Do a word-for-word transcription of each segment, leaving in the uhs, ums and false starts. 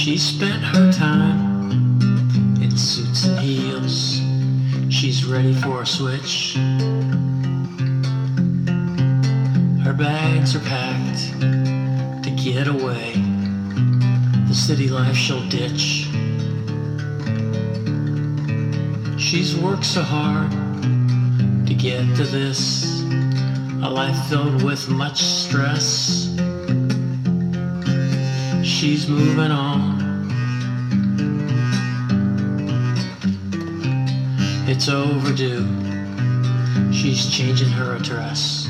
She spent her time in suits and heels. She's ready for a switch. Her bags are packed to get away. The city life she'll ditch. She's worked so hard to get to this, a life filled with much stress. She's moving on. It's overdue. She's changing her address.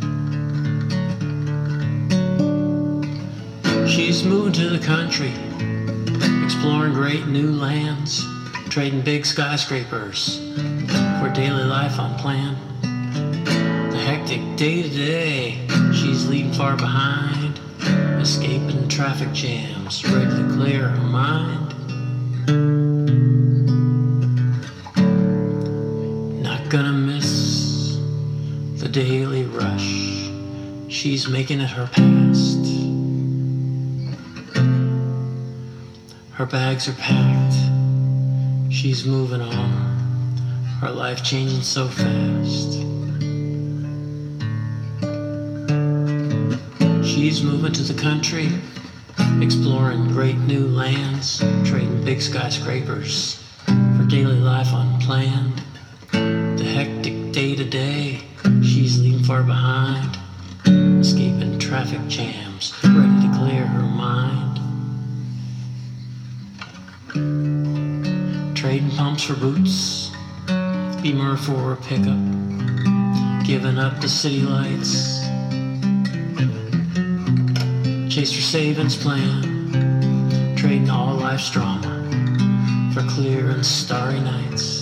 She's moving to the country, exploring great new lands, trading big skyscrapers for daily life unplanned. The hectic day to day, she's leaving far behind, escaping traffic jams, ready to clear her mind. Not gonna miss the daily rush, she's making it her past. Her bags are packed, she's moving on, her life changing so fast. She's moving to the country, exploring great new lands, trading big skyscrapers for daily life unplanned. The hectic day to day, she's leaving far behind, escaping traffic jams, ready to clear her mind. Trading pumps for boots, Beamer for a pickup, giving up the city lights, chase her savings plan, trading all life's drama for clear and starry nights.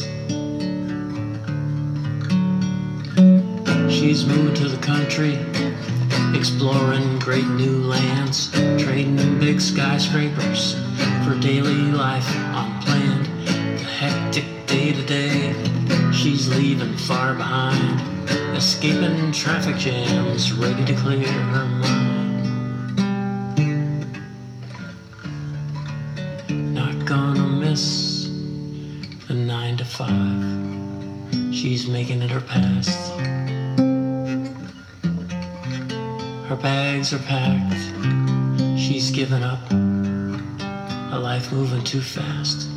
She's moved to the country, exploring great new lands, trading in big skyscrapers for daily life unplanned. The hectic day to day, she's leaving far behind, escaping traffic jams, ready to clear her mind. Not gonna miss the nine to five, she's making it her past. Her bags are packed, she's given up, a life moving too fast.